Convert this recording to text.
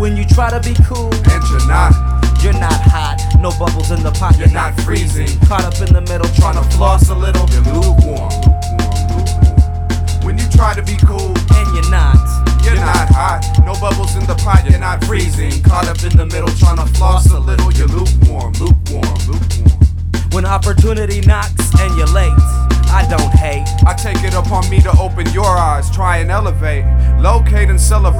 When you try to be cool and you're not hot. No bubbles in the pot, you're not freezing. Caught up in the middle, trying to floss a little. You're lukewarm. When you try to be cool and you're not hot. No bubbles in the pot, you're not freezing. Caught up in the middle, trying to floss a little. You're lukewarm. When opportunity knocks and you're late, I don't hate. I take it upon me to open your eyes, try and elevate, locate and celebrate.